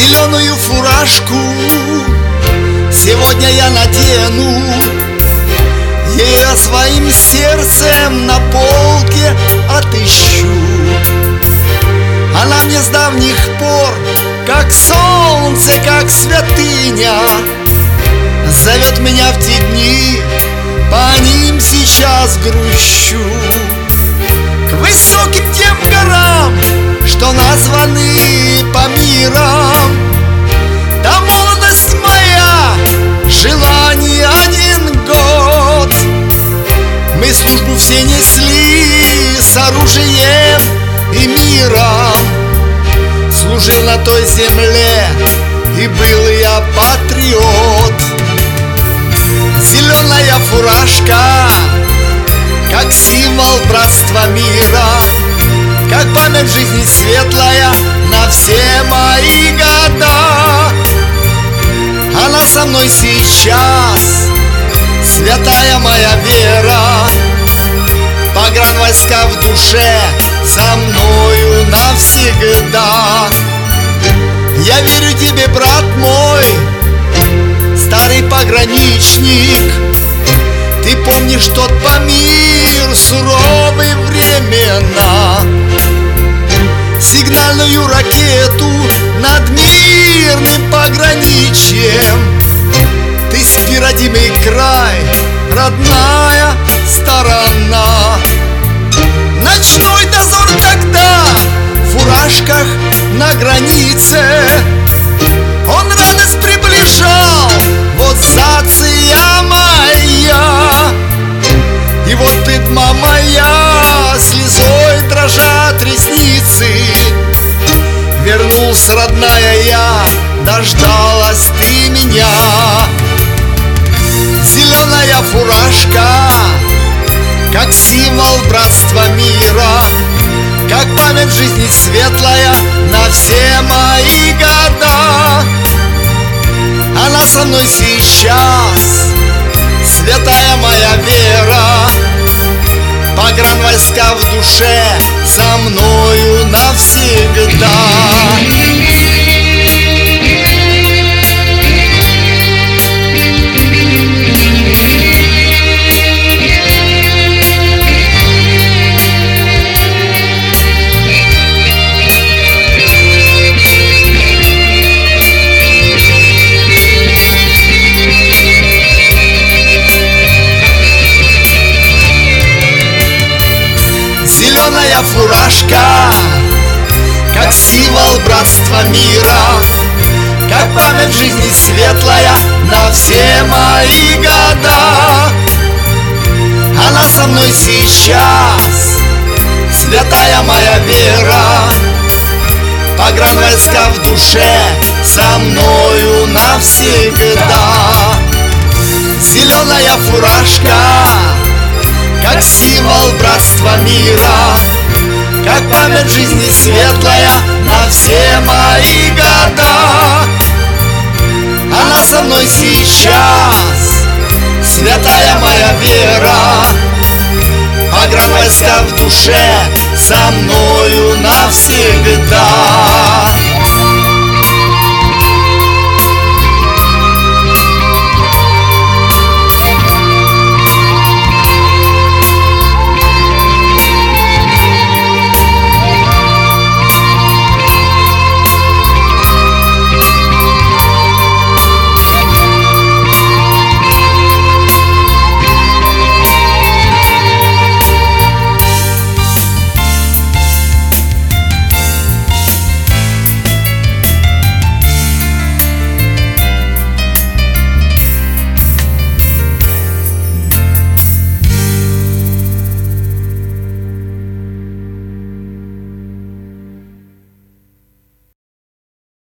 Зеленую фуражку сегодня я надену, ее своим сердцем на полке отыщу. Она мне с давних пор, как солнце, как святыня, зовет меня в те дни, по ним сейчас грущу. К высоким тем горам, что названы по мирам, там молодость моя жила не один год. Мы службу все несли с оружием и миром. Служил на той земле, и был я патриот. Зеленая фуражка, как символ братства мира, как память жизни светлая на все мои года. Она со мной сейчас, святая моя вера, погранвойска в душе со мною навсегда. Я верю тебе, брат мой, старый пограничник, ты помнишь тот Памир, суровые времена. Сигнальную ракету над мирным пограничьем. Ты спи, родимый край, родная сторона. Ночной дозор тогда в фуражках на границе, он радость приближал, вот зация моя. И вот ты, тьма моя, слезой дрожат ресницы. Вернулась, родная, я, дождалась ты меня. Зеленая фуражка, как символ братства мира, как память жизни светлая на все мои года. Она со мной сейчас, святая моя вера, погранвойска в душе со мною навсегда. Зеленая фуражка, как символ братства мира, как память жизни светлая на все мои года. Она со мной сейчас, святая моя вера, погранвойска в душе со мною навсегда. Зеленая фуражка, как символ братства мира, как память жизни светлая на все мои года. Она со мной сейчас, святая моя вера, погранвойска в душе со мною навсегда.